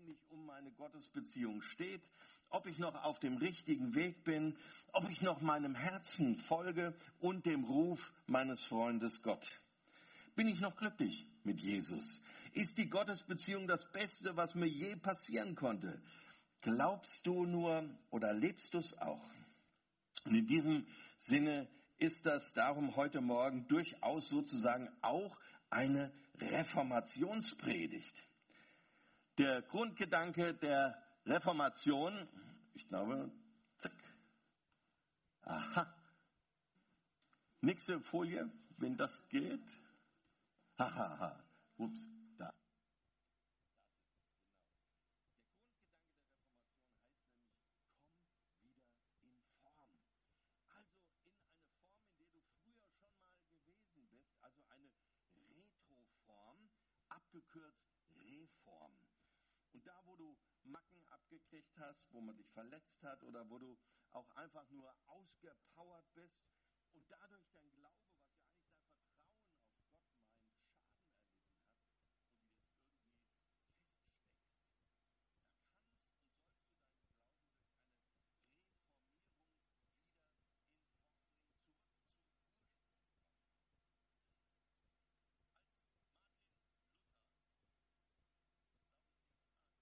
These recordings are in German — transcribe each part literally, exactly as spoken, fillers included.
eigentlich um meine Gottesbeziehung steht, ob ich noch auf dem richtigen Weg bin, ob ich noch meinem Herzen folge und dem Ruf meines Freundes Gott. Bin ich noch glücklich mit Jesus? Ist die Gottesbeziehung das Beste, was mir je passieren konnte? Glaubst du nur oder lebst du es auch? Und in diesem Sinne ist das darum heute Morgen durchaus sozusagen auch eine Reformationspredigt. Der Grundgedanke der Reformation, ich glaube, zack, aha, nächste Folie, wenn das geht, hahaha, ups, da. Der Grundgedanke der Reformation heißt nämlich, komm wieder in Form. Also in eine Form, in der du früher schon mal gewesen bist, also eine Retroform, abgekürzt Reform. Und da, wo du Macken abgekriegt hast, wo man dich verletzt hat oder wo du auch einfach nur ausgepowert bist und dadurch dein Glaube, was ja eigentlich dein Vertrauen auf Gott meint, Schaden erlitten hat und du jetzt irgendwie feststeckst, da kannst und sollst du deinen Glauben durch eine Reformierung wieder in Form bringen, zurück zum Ursprung kommen. Als Martin Luther, glaube ich, den Tag,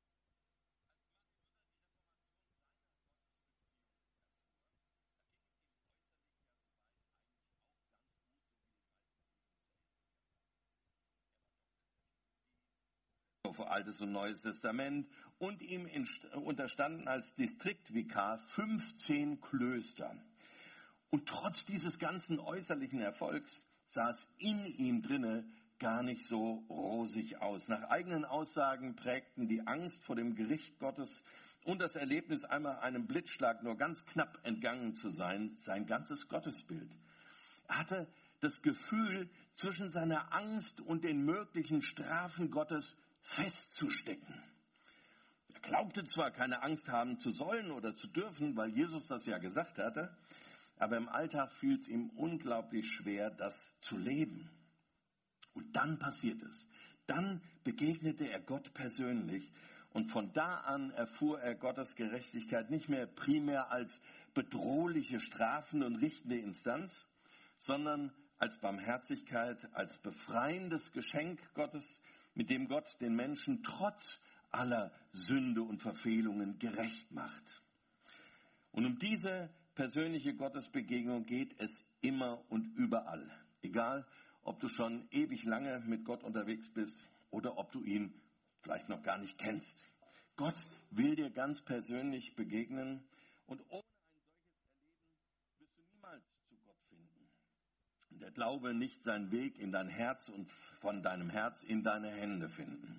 als Martin Luther die Reformation seiner Gottesbeziehung erfuhr, da ging es ihm äußerlich ja soweit eigentlich auch ganz gut, so wie den meisten von uns ja jetzt hier auch. Er war Doktor der Theologie, Professor für Altes und Neues Testament und ihm inst- unterstanden als Distriktvikar fünfzehn Klöster. Und trotz dieses ganzen äußerlichen Erfolgs sah es in ihm drinne gar nicht so rosig aus. Nach eigenen Aussagen prägten die Angst vor dem Gericht Gottes und das Erlebnis, einmal einem Blitzschlag nur ganz knapp entgangen zu sein, sein ganzes Gottesbild. Er hatte das Gefühl, zwischen seiner Angst und den möglichen Strafen Gottes festzustecken. Er glaubte zwar, keine Angst haben zu sollen oder zu dürfen, weil Jesus das ja gesagt hatte, aber im Alltag fiel es ihm unglaublich schwer, das zu leben. Und dann passiert es. Dann begegnete er Gott persönlich und von da an erfuhr er Gottes Gerechtigkeit nicht mehr primär als bedrohliche, strafende und richtende Instanz, sondern als Barmherzigkeit, als befreiendes Geschenk Gottes, mit dem Gott den Menschen trotz aller Sünde und Verfehlungen gerecht macht. Und um diese persönliche Gottesbegegnung geht es immer und überall. Egal, ob du schon ewig lange mit Gott unterwegs bist oder ob du ihn vielleicht noch gar nicht kennst. Gott will dir ganz persönlich begegnen und ohne ein solches Erleben wirst du niemals zu Gott finden. Der Glaube nicht seinen Weg in dein Herz und von deinem Herz in deine Hände finden.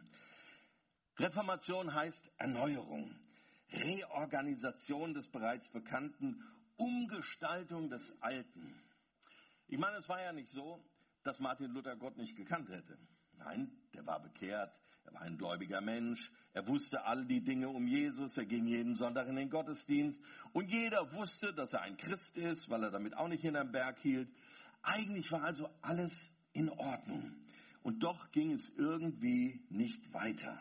Reformation heißt Erneuerung, Reorganisation des bereits Bekannten, Umgestaltung des Alten. Ich meine, es war ja nicht so, dass Martin Luther Gott nicht gekannt hätte. Nein, der war bekehrt, er war ein gläubiger Mensch, er wusste all die Dinge um Jesus, er ging jeden Sonntag in den Gottesdienst und jeder wusste, dass er ein Christ ist, weil er damit auch nicht hinterm Berg hielt. Eigentlich war also alles in Ordnung und doch ging es irgendwie nicht weiter.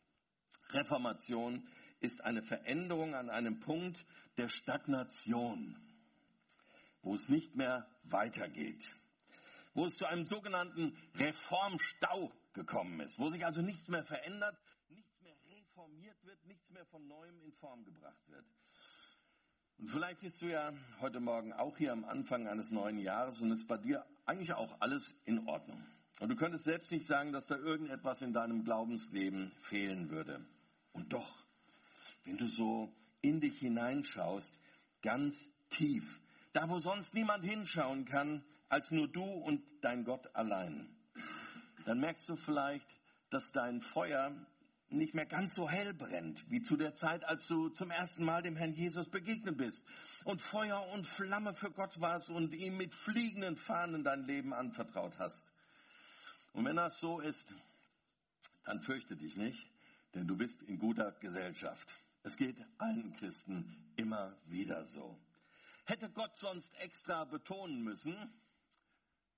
Reformation ist eine Veränderung an einem Punkt der Stagnation, wo es nicht mehr weitergeht, wo es zu einem sogenannten Reformstau gekommen ist, wo sich also nichts mehr verändert, nichts mehr reformiert wird, nichts mehr von Neuem in Form gebracht wird. Und vielleicht bist du ja heute Morgen auch hier am Anfang eines neuen Jahres und ist bei dir eigentlich auch alles in Ordnung. Und du könntest selbst nicht sagen, dass da irgendetwas in deinem Glaubensleben fehlen würde. Und doch, wenn du so in dich hineinschaust, ganz tief, da wo sonst niemand hinschauen kann, als nur du und dein Gott allein, dann merkst du vielleicht, dass dein Feuer nicht mehr ganz so hell brennt, wie zu der Zeit, als du zum ersten Mal dem Herrn Jesus begegnet bist und Feuer und Flamme für Gott warst und ihm mit fliegenden Fahnen dein Leben anvertraut hast. Und wenn das so ist, dann fürchte dich nicht, denn du bist in guter Gesellschaft. Es geht allen Christen immer wieder so. Hätte Gott sonst extra betonen müssen,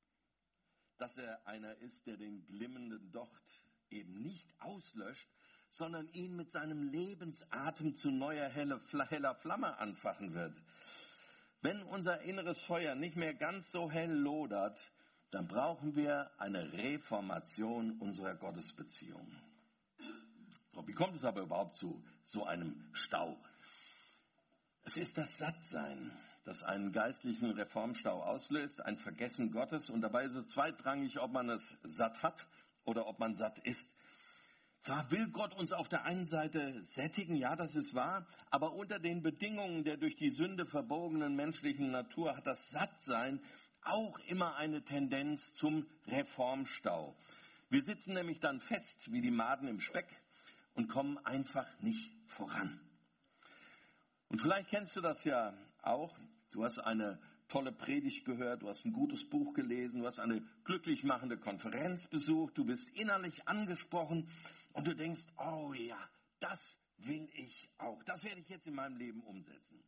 dass er einer ist, der den glimmenden Docht eben nicht auslöscht, sondern ihn mit seinem Lebensatem zu neuer heller Flamme anfachen wird. Wenn unser inneres Feuer nicht mehr ganz so hell lodert, dann brauchen wir eine Reformation unserer Gottesbeziehung. So, wie kommt es aber überhaupt zu so einem Stau? Es ist das Sattsein, das einen geistlichen Reformstau auslöst, ein Vergessen Gottes. Und dabei ist es zweitrangig, ob man es satt hat oder ob man satt ist. Zwar will Gott uns auf der einen Seite sättigen, ja, das ist wahr, aber unter den Bedingungen der durch die Sünde verbogenen menschlichen Natur hat das Sattsein auch immer eine Tendenz zum Reformstau. Wir sitzen nämlich dann fest wie die Maden im Speck und kommen einfach nicht voran. Und vielleicht kennst du das ja auch. Du hast eine tolle Predigt gehört, du hast ein gutes Buch gelesen, du hast eine glücklich machende Konferenz besucht, du bist innerlich angesprochen und du denkst, oh ja, das will ich auch. Das werde ich jetzt in meinem Leben umsetzen.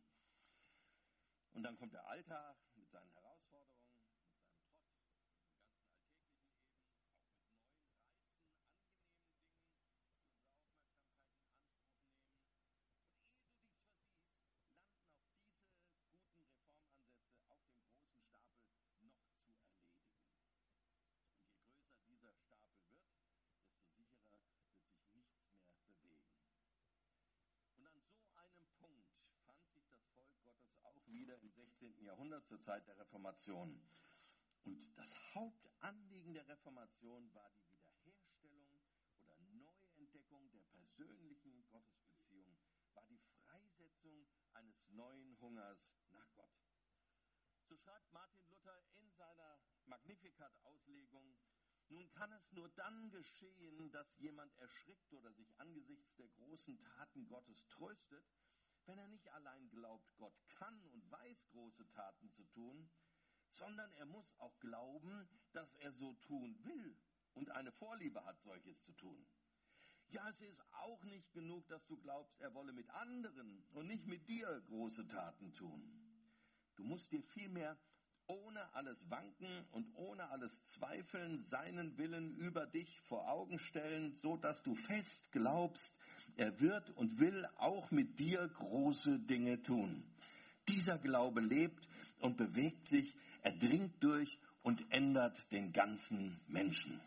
Und dann kommt der Alltag mit seinen Herausforderungen, mit seinem Trott, mit dem ganzen alltäglichen Eben, auch mit neuen Reizen, angenehmen Dingen, die unsere Aufmerksamkeit in Anspruch nehmen. Und ehe du dies versiehst, landen auch diese guten Reformansätze auf dem großen Stapel noch zu erledigen. Und je größer dieser Stapel wird, desto sicherer wird sich nichts mehr bewegen. Und an so einem Punkt fand sich das Volk Gottes auch wieder im sechzehnten Jahrhundert zur Zeit der Reformation. Und das Hauptanliegen der Reformation war die Wiederherstellung oder Neuentdeckung der persönlichen Gottesbeziehung, war die Freisetzung eines neuen Hungers nach Gott. So schreibt Martin Luther in seiner Magnificat-Auslegung: Nun kann es nur dann geschehen, dass jemand erschrickt oder sich angesichts der großen Taten Gottes tröstet, wenn er nicht allein glaubt, Gott kann und weiß, große Taten zu tun, sondern er muss auch glauben, dass er so tun will und eine Vorliebe hat, solches zu tun. Ja, es ist auch nicht genug, dass du glaubst, er wolle mit anderen und nicht mit dir große Taten tun. Du musst dir vielmehr ohne alles Wanken und ohne alles Zweifeln seinen Willen über dich vor Augen stellen, so dass du fest glaubst, er wird und will auch mit dir große Dinge tun. Dieser Glaube lebt und bewegt sich, er dringt durch und ändert den ganzen Menschen.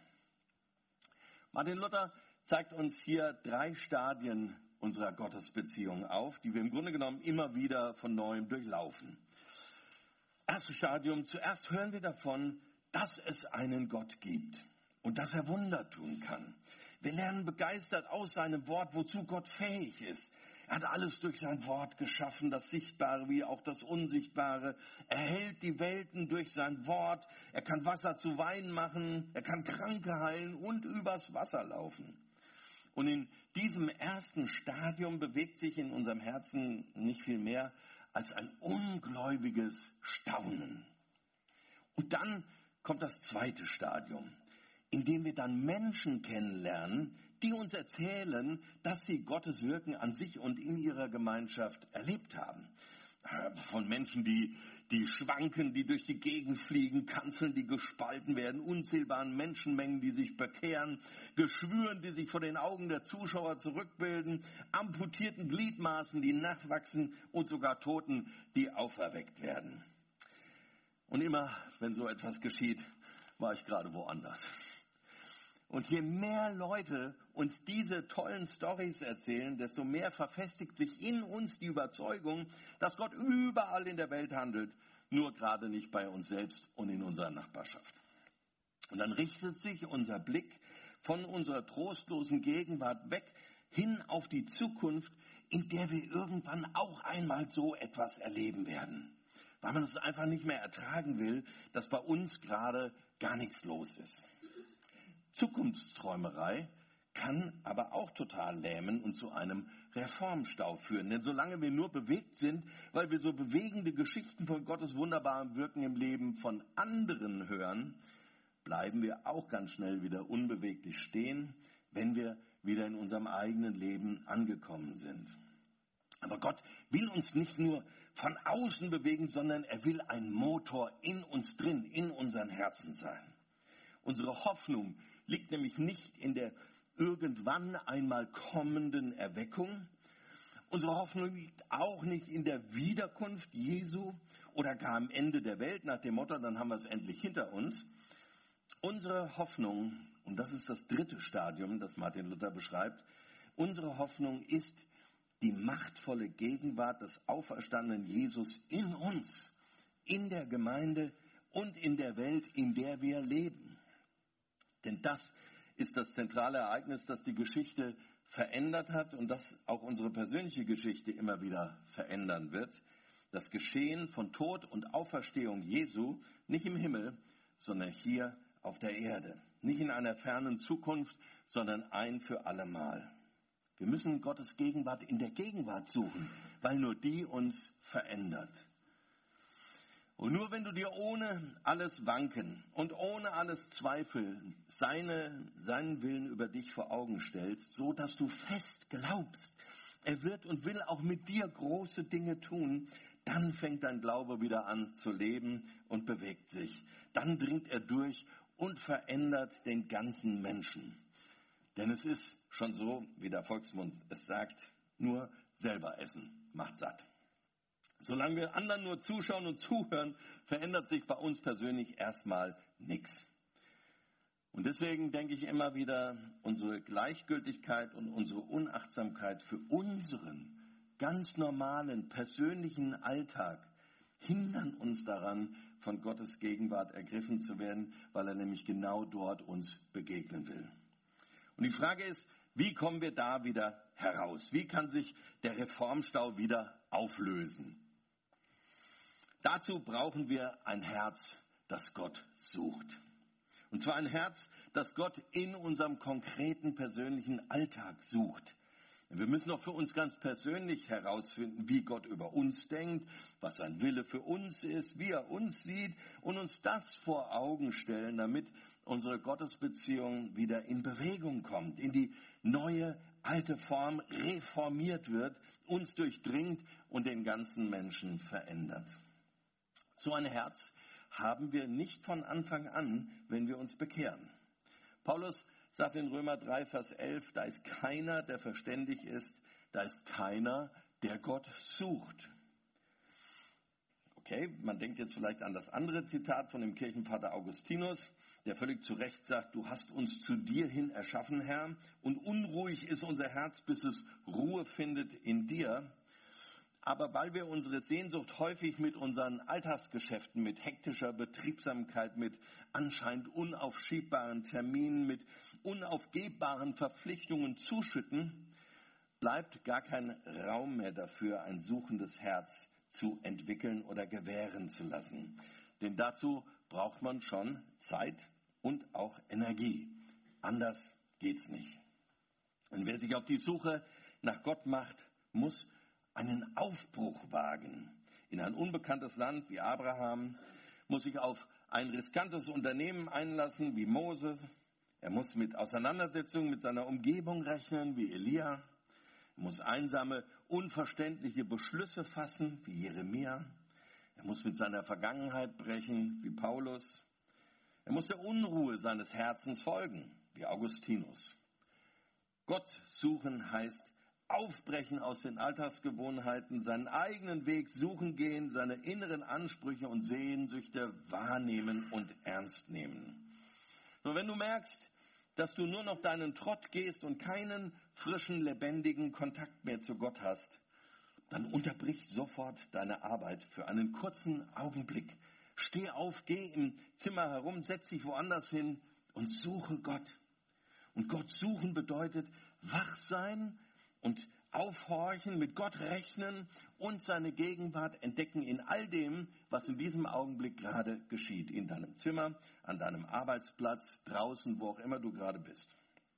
Martin Luther zeigt uns hier drei Stadien unserer Gottesbeziehung auf, die wir im Grunde genommen immer wieder von Neuem durchlaufen. Erstes Stadium, zuerst hören wir davon, dass es einen Gott gibt und dass er Wunder tun kann. Wir lernen begeistert aus seinem Wort, wozu Gott fähig ist. Er hat alles durch sein Wort geschaffen, das Sichtbare wie auch das Unsichtbare. Er hält die Welten durch sein Wort. Er kann Wasser zu Wein machen. Er kann Kranke heilen und übers Wasser laufen. Und in diesem ersten Stadium bewegt sich in unserem Herzen nicht viel mehr als ein ungläubiges Staunen. Und dann kommt das zweite Stadium, in dem wir dann Menschen kennenlernen, die uns erzählen, dass sie Gottes Wirken an sich und in ihrer Gemeinschaft erlebt haben. Von Menschen, die, die schwanken, die durch die Gegend fliegen, Kanzeln, die gespalten werden, unzählbaren Menschenmengen, die sich bekehren, Geschwüren, die sich vor den Augen der Zuschauer zurückbilden, amputierten Gliedmaßen, die nachwachsen und sogar Toten, die auferweckt werden. Und immer, wenn so etwas geschieht, war ich gerade woanders. Und je mehr Leute uns diese tollen Storys erzählen, desto mehr verfestigt sich in uns die Überzeugung, dass Gott überall in der Welt handelt, nur gerade nicht bei uns selbst und in unserer Nachbarschaft. Und dann richtet sich unser Blick von unserer trostlosen Gegenwart weg hin auf die Zukunft, in der wir irgendwann auch einmal so etwas erleben werden. Weil man es einfach nicht mehr ertragen will, dass bei uns gerade gar nichts los ist. Zukunftsträumerei kann aber auch total lähmen und zu einem Reformstau führen. Denn solange wir nur bewegt sind, weil wir so bewegende Geschichten von Gottes wunderbarem Wirken im Leben von anderen hören, bleiben wir auch ganz schnell wieder unbeweglich stehen, wenn wir wieder in unserem eigenen Leben angekommen sind. Aber Gott will uns nicht nur von außen bewegen, sondern er will ein Motor in uns drin, in unseren Herzen sein. Unsere Hoffnung liegt nämlich nicht in der irgendwann einmal kommenden Erweckung. Unsere Hoffnung liegt auch nicht in der Wiederkunft Jesu oder gar am Ende der Welt nach dem Motto, dann haben wir es endlich hinter uns. Unsere Hoffnung, und das ist das dritte Stadium, das Martin Luther beschreibt, unsere Hoffnung ist die machtvolle Gegenwart des auferstandenen Jesus in uns, in der Gemeinde und in der Welt, in der wir leben. Denn das ist das zentrale Ereignis, das die Geschichte verändert hat und das auch unsere persönliche Geschichte immer wieder verändern wird. Das Geschehen von Tod und Auferstehung Jesu, nicht im Himmel, sondern hier auf der Erde. Nicht in einer fernen Zukunft, sondern ein für allemal. Wir müssen Gottes Gegenwart in der Gegenwart suchen, weil nur die uns verändert. Und nur wenn du dir ohne alles Wanken und ohne alles Zweifeln seine, seinen Willen über dich vor Augen stellst, so dass du fest glaubst, er wird und will auch mit dir große Dinge tun, dann fängt dein Glaube wieder an zu leben und bewegt sich. Dann dringt er durch und verändert den ganzen Menschen. Denn es ist schon so, wie der Volksmund es sagt, nur selber essen macht satt. Solange wir anderen nur zuschauen und zuhören, verändert sich bei uns persönlich erstmal nichts. Und deswegen denke ich immer wieder, unsere Gleichgültigkeit und unsere Unachtsamkeit für unseren ganz normalen persönlichen Alltag hindern uns daran, von Gottes Gegenwart ergriffen zu werden, weil er nämlich genau dort uns begegnen will. Und die Frage ist, wie kommen wir da wieder heraus? Wie kann sich der Reformstau wieder auflösen? Dazu brauchen wir ein Herz, das Gott sucht. Und zwar ein Herz, das Gott in unserem konkreten persönlichen Alltag sucht. Wir müssen auch für uns ganz persönlich herausfinden, wie Gott über uns denkt, was sein Wille für uns ist, wie er uns sieht und uns das vor Augen stellen, damit unsere Gottesbeziehung wieder in Bewegung kommt, in die neue, alte Form reformiert wird, uns durchdringt und den ganzen Menschen verändert. So ein Herz haben wir nicht von Anfang an, wenn wir uns bekehren. Paulus sagt in Römer drei, Vers elf, da ist keiner, der verständig ist, da ist keiner, der Gott sucht. Okay, man denkt jetzt vielleicht an das andere Zitat von dem Kirchenvater Augustinus, der völlig zu Recht sagt, du hast uns zu dir hin erschaffen, Herr, und unruhig ist unser Herz, bis es Ruhe findet in dir. Aber weil wir unsere Sehnsucht häufig mit unseren Alltagsgeschäften, mit hektischer Betriebsamkeit, mit anscheinend unaufschiebbaren Terminen, mit unaufgebbaren Verpflichtungen zuschütten, bleibt gar kein Raum mehr dafür, ein suchendes Herz zu entwickeln oder gewähren zu lassen. Denn dazu braucht man schon Zeit und auch Energie. Anders geht's nicht. Und wer sich auf die Suche nach Gott macht, muss einen Aufbruch wagen. In ein unbekanntes Land wie Abraham, muss sich auf ein riskantes Unternehmen einlassen wie Mose. Er muss mit Auseinandersetzungen mit seiner Umgebung rechnen wie Elia. Er muss einsame, unverständliche Beschlüsse fassen wie Jeremia. Er muss mit seiner Vergangenheit brechen wie Paulus. Er muss der Unruhe seines Herzens folgen wie Augustinus. Gott suchen heißt aufbrechen aus den Alltagsgewohnheiten, seinen eigenen Weg suchen gehen, seine inneren Ansprüche und Sehnsüchte wahrnehmen und ernst nehmen. Nur wenn du merkst, dass du nur noch deinen Trott gehst und keinen frischen, lebendigen Kontakt mehr zu Gott hast, dann unterbrich sofort deine Arbeit für einen kurzen Augenblick. Steh auf, geh im Zimmer herum, setz dich woanders hin und suche Gott. Und Gott suchen bedeutet wach sein und aufhorchen, mit Gott rechnen und seine Gegenwart entdecken in all dem, was in diesem Augenblick gerade geschieht. In deinem Zimmer, an deinem Arbeitsplatz, draußen, wo auch immer du gerade bist.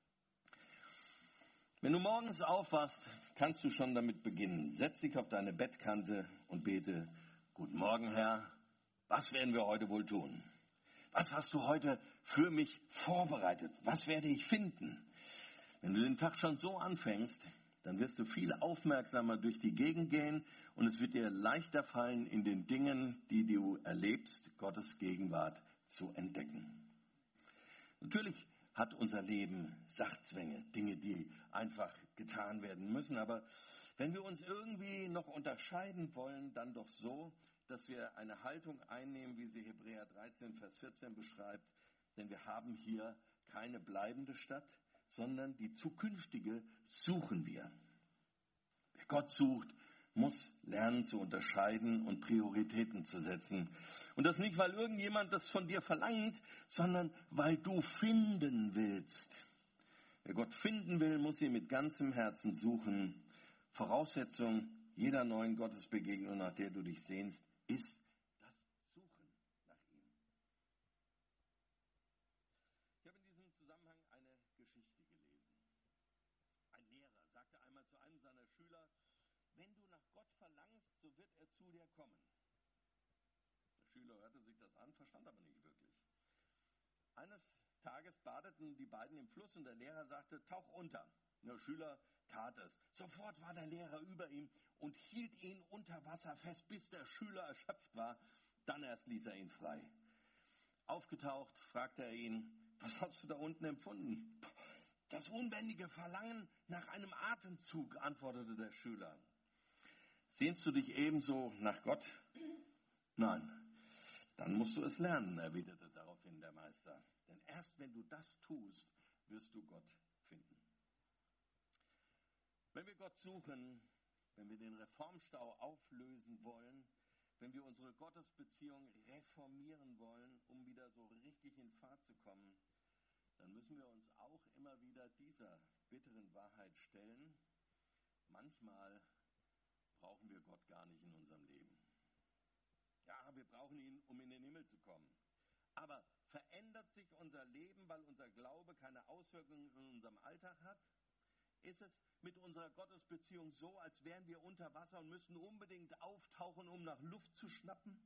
Wenn du morgens aufwachst, kannst du schon damit beginnen. Setz dich auf deine Bettkante und bete, guten Morgen, Herr, was werden wir heute wohl tun? Was hast du heute für mich vorbereitet? Was werde ich finden? Wenn du den Tag schon so anfängst, dann wirst du viel aufmerksamer durch die Gegend gehen und es wird dir leichter fallen, in den Dingen, die du erlebst, Gottes Gegenwart zu entdecken. Natürlich hat unser Leben Sachzwänge, Dinge, die einfach getan werden müssen. Aber wenn wir uns irgendwie noch unterscheiden wollen, dann doch so, dass wir eine Haltung einnehmen, wie sie Hebräer dreizehn, Vers vierzehn beschreibt. Denn wir haben hier keine bleibende Stadt, sondern die zukünftige suchen wir. Wer Gott sucht, muss lernen zu unterscheiden und Prioritäten zu setzen. Und das nicht, weil irgendjemand das von dir verlangt, sondern weil du finden willst. Wer Gott finden will, muss ihn mit ganzem Herzen suchen. Voraussetzung jeder neuen Gottesbegegnung, nach der du dich sehnst, ist das Suchen nach ihm. Ich habe in diesem Zusammenhang eine Geschichte gelesen. Ein Lehrer sagte einmal zu einem seiner Schüler: Wenn du nach Gott verlangst, so wird er zu dir kommen. Der Schüler hörte sich das an, verstand aber nicht wirklich. Eines Tages badeten die beiden im Fluss und der Lehrer sagte: Tauch unter. Der Schüler tat es. Sofort war der Lehrer über ihm und hielt ihn unter Wasser fest, bis der Schüler erschöpft war. Dann erst ließ er ihn frei. Aufgetaucht, fragte er ihn: Was hast du da unten empfunden? Das unbändige Verlangen nach einem Atemzug, antwortete der Schüler. Sehnst du dich ebenso nach Gott? Nein. Dann musst du es lernen, erwiderte daraufhin der Meister. Denn erst wenn du das tust, wirst du Gott finden. Wenn wir Gott suchen, wenn wir den Reformstau auflösen wollen, wenn wir unsere Gottesbeziehung reformieren wollen, um wieder so richtig in Fahrt zu kommen, dann müssen wir uns auch immer wieder dieser bitteren Wahrheit stellen. Manchmal brauchen wir Gott gar nicht in unserem Leben. Ja, wir brauchen ihn, um in den Himmel zu kommen. Aber verändert sich unser Leben, weil unser Glaube keine Auswirkungen in unserem Alltag hat? Ist es mit unserer Gottesbeziehung so, als wären wir unter Wasser und müssten unbedingt auftauchen, um nach Luft zu schnappen?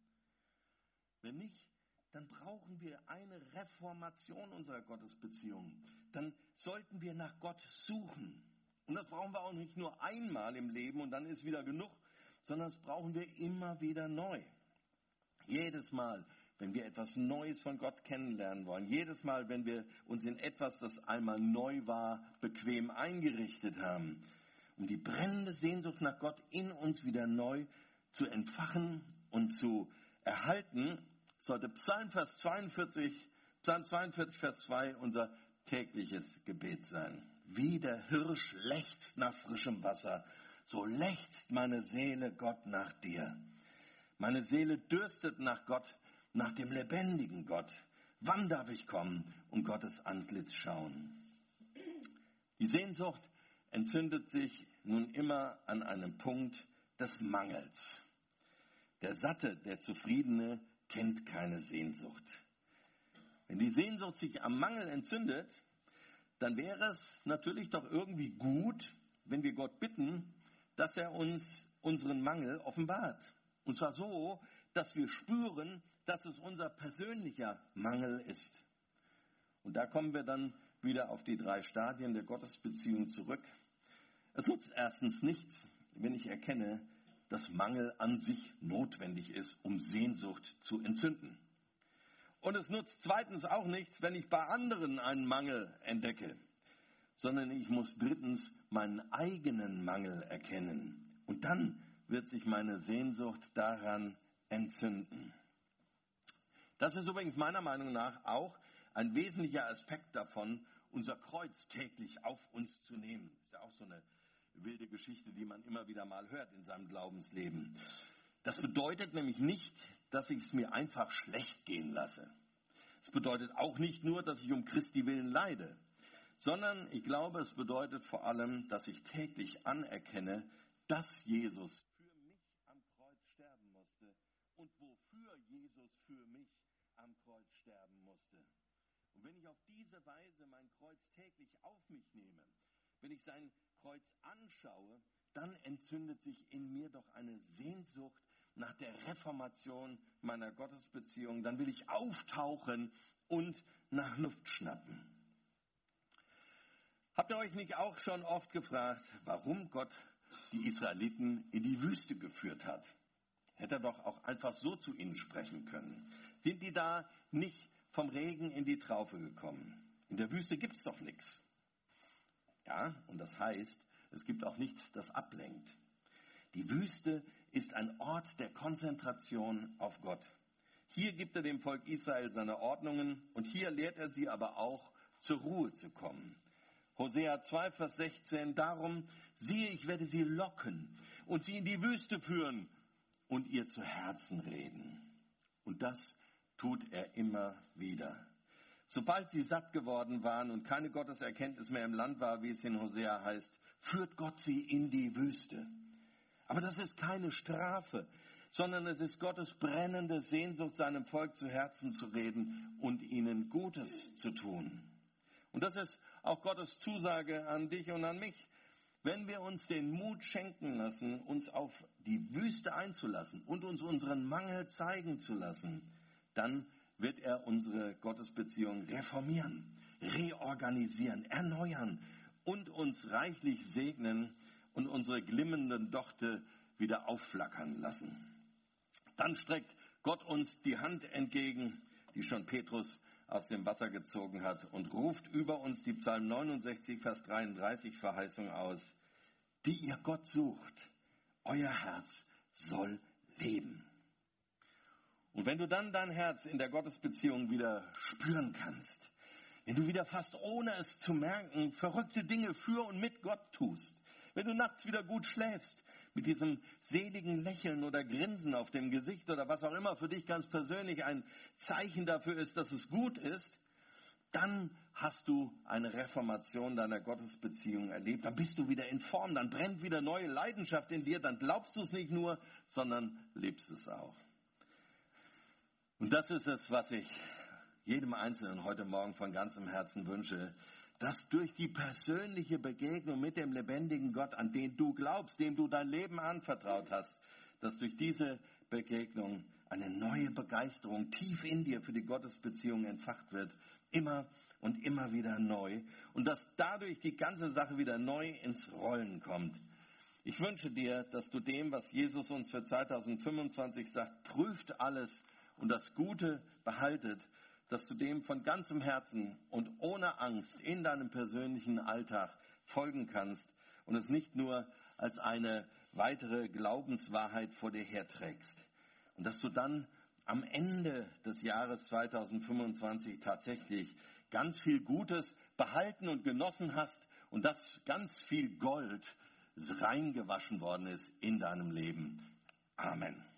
Wenn nicht, dann brauchen wir eine Reformation unserer Gottesbeziehung. Dann sollten wir nach Gott suchen. Und das brauchen wir auch nicht nur einmal im Leben und dann ist wieder genug, sondern das brauchen wir immer wieder neu. Jedes Mal, wenn wir etwas Neues von Gott kennenlernen wollen, jedes Mal, wenn wir uns in etwas, das einmal neu war, bequem eingerichtet haben, um die brennende Sehnsucht nach Gott in uns wieder neu zu entfachen und zu erhalten, sollte Psalmvers zweiundvierzig, Psalm zweiundvierzig, Vers zwei unser tägliches Gebet sein. Wie der Hirsch lechzt nach frischem Wasser, so lechzt meine Seele Gott nach dir. Meine Seele dürstet nach Gott, nach dem lebendigen Gott. Wann darf ich kommen und Gottes Antlitz schauen? Die Sehnsucht entzündet sich nun immer an einem Punkt des Mangels. Der Satte, der Zufriedene kennt keine Sehnsucht. Wenn die Sehnsucht sich am Mangel entzündet, dann wäre es natürlich doch irgendwie gut, wenn wir Gott bitten, dass er uns unseren Mangel offenbart. Und zwar so, dass wir spüren, dass es unser persönlicher Mangel ist. Und da kommen wir dann wieder auf die drei Stadien der Gottesbeziehung zurück. Es nutzt erstens nichts, wenn ich erkenne, dass Mangel an sich notwendig ist, um Sehnsucht zu entzünden. Und es nutzt zweitens auch nichts, wenn ich bei anderen einen Mangel entdecke, sondern ich muss drittens meinen eigenen Mangel erkennen. Und dann wird sich meine Sehnsucht daran entzünden. Das ist übrigens meiner Meinung nach auch ein wesentlicher Aspekt davon, unser Kreuz täglich auf uns zu nehmen. Das ist ja auch so eine wilde Geschichte, die man immer wieder mal hört in seinem Glaubensleben. Das bedeutet nämlich nicht, dass ich es mir einfach schlecht gehen lasse. Es bedeutet auch nicht nur, dass ich um Christi willen leide, sondern ich glaube, es bedeutet vor allem, dass ich täglich anerkenne, dass Jesus für mich am Kreuz sterben musste und wofür Jesus für mich am Kreuz sterben musste. Und wenn ich auf diese Weise mein Kreuz täglich auf mich nehme, wenn ich sein Kreuz anschaue, dann entzündet sich in mir doch eine Sehnsucht nach der Reformation meiner Gottesbeziehung. Dann will ich auftauchen und nach Luft schnappen. Habt ihr euch nicht auch schon oft gefragt, warum Gott die Israeliten in die Wüste geführt hat? Hätte er doch auch einfach so zu ihnen sprechen können. Sind die da nicht vom Regen in die Traufe gekommen? In der Wüste gibt es doch nichts. Ja, und das heißt, es gibt auch nichts, das ablenkt. Die Wüste ist ein Ort der Konzentration auf Gott. Hier gibt er dem Volk Israel seine Ordnungen und hier lehrt er sie aber auch, zur Ruhe zu kommen. Hosea zwei, Vers sechzehn, darum, siehe, ich werde sie locken und sie in die Wüste führen und ihr zu Herzen reden. Und das tut er immer wieder. Sobald sie satt geworden waren und keine Gotteserkenntnis mehr im Land war, wie es in Hosea heißt, führt Gott sie in die Wüste. Aber das ist keine Strafe, sondern es ist Gottes brennende Sehnsucht, seinem Volk zu Herzen zu reden und ihnen Gutes zu tun. Und das ist auch Gottes Zusage an dich und an mich. Wenn wir uns den Mut schenken lassen, uns auf die Wüste einzulassen und uns unseren Mangel zeigen zu lassen, dann wird er unsere Gottesbeziehung reformieren, reorganisieren, erneuern und uns reichlich segnen und unsere glimmenden Dochte wieder aufflackern lassen. Dann streckt Gott uns die Hand entgegen, die schon Petrus aus dem Wasser gezogen hat, und ruft über uns die Psalm neunundsechzig, Vers dreiunddreißig Verheißung aus, die ihr Gott sucht, euer Herz soll leben. Und wenn du dann dein Herz in der Gottesbeziehung wieder spüren kannst, wenn du wieder fast ohne es zu merken verrückte Dinge für und mit Gott tust, wenn du nachts wieder gut schläfst, mit diesem seligen Lächeln oder Grinsen auf dem Gesicht oder was auch immer für dich ganz persönlich ein Zeichen dafür ist, dass es gut ist, dann hast du eine Reformation deiner Gottesbeziehung erlebt. Dann bist du wieder in Form, dann brennt wieder neue Leidenschaft in dir, dann glaubst du es nicht nur, sondern lebst es auch. Und das ist es, was ich jedem Einzelnen heute Morgen von ganzem Herzen wünsche, dass durch die persönliche Begegnung mit dem lebendigen Gott, an den du glaubst, dem du dein Leben anvertraut hast, dass durch diese Begegnung eine neue Begeisterung tief in dir für die Gottesbeziehung entfacht wird, immer und immer wieder neu, und dass dadurch die ganze Sache wieder neu ins Rollen kommt. Ich wünsche dir, dass du dem, was Jesus uns für zweitausendfünfundzwanzig sagt, prüft alles und das Gute behaltet, dass du dem von ganzem Herzen und ohne Angst in deinem persönlichen Alltag folgen kannst und es nicht nur als eine weitere Glaubenswahrheit vor dir herträgst. Und dass du dann am Ende des Jahres zweitausendfünfundzwanzig tatsächlich ganz viel Gutes behalten und genossen hast und dass ganz viel Gold reingewaschen worden ist in deinem Leben. Amen.